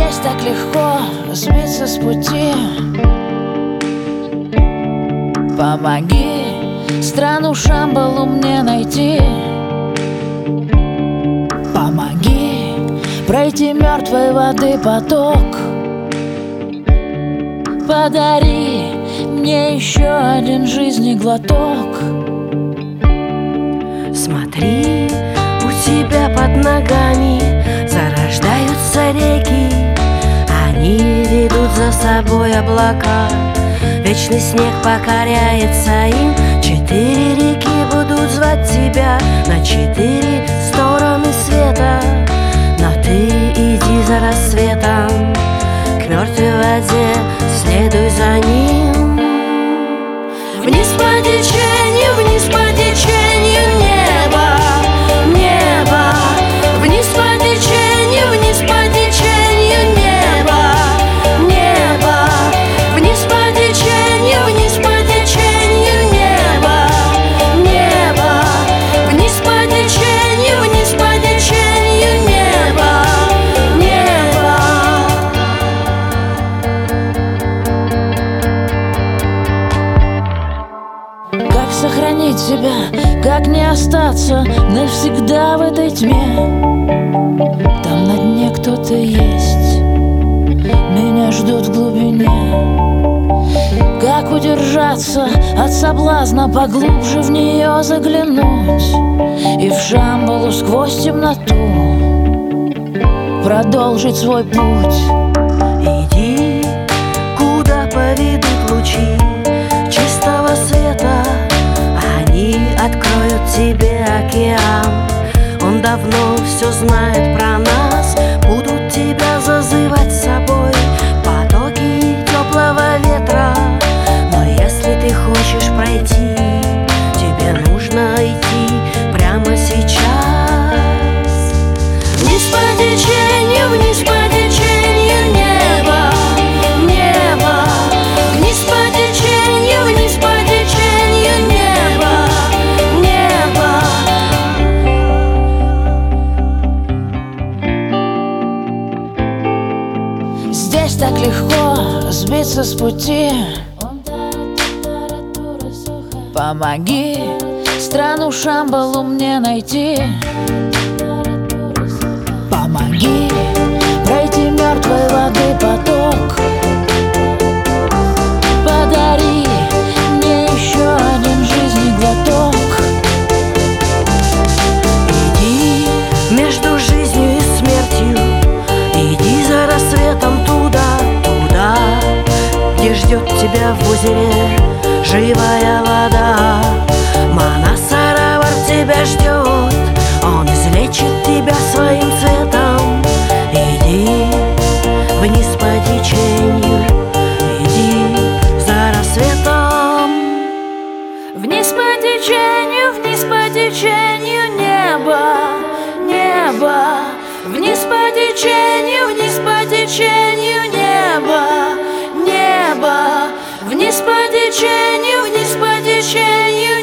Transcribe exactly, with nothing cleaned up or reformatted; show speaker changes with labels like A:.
A: Здесь так легко сбиться с пути. Помоги страну Шамбалу мне найти. Помоги пройти мертвой воды поток. Подари мне еще один жизни глоток.
B: Смотри, у тебя под ногами зарождаются реки. Они ведут за собой облака. Вечный снег покоряется им. Четыре реки будут звать тебя на четыре стороны света. Но ты иди за рассветом к мертвой воде, следуй за ним. Вниз по течению, вниз по течению неба, небо. Вниз по течению, вниз по течению неба, небо. Вниз по течению, вниз по течению неба, небо. Вниз по течению, вниз по течению неба, небо.
A: Как сохранить себя, как не остаться навсегда в этой тьме? Там на дне кто-то есть, меня ждут в глубине. Как удержаться от соблазна поглубже в нее заглянуть и в Шамбалу сквозь темноту продолжить свой путь?
B: Иди, куда поведут лучи чистого света. Они откроют тебе океан. Он давно все знает про нас. Будут тебя зазывать с собой потоки теплого ветра. Но если ты хочешь пройти, тебе нужно идти прямо сейчас. Вниз по течению, вниз по течению неба, небо. Вниз по течению, вниз по течению неба, небо.
A: Здесь так легко сбиться с пути. Помоги страну Шамбалу мне найти. Помоги пройти мертвой воды поток. Подари мне еще один жизни глоток.
B: Иди между жизнью и смертью. Иди за рассветом туда, туда, где ждет тебя в озере живая вода. Манасаровар тебя ждет, он излечит тебя своим цветом. Иди вниз по течению, иди за рассветом.
A: Вниз по течению, вниз по течению неба, небо. Вниз по течению, вниз по течению неба, небо. Вниз по течению, вниз по течению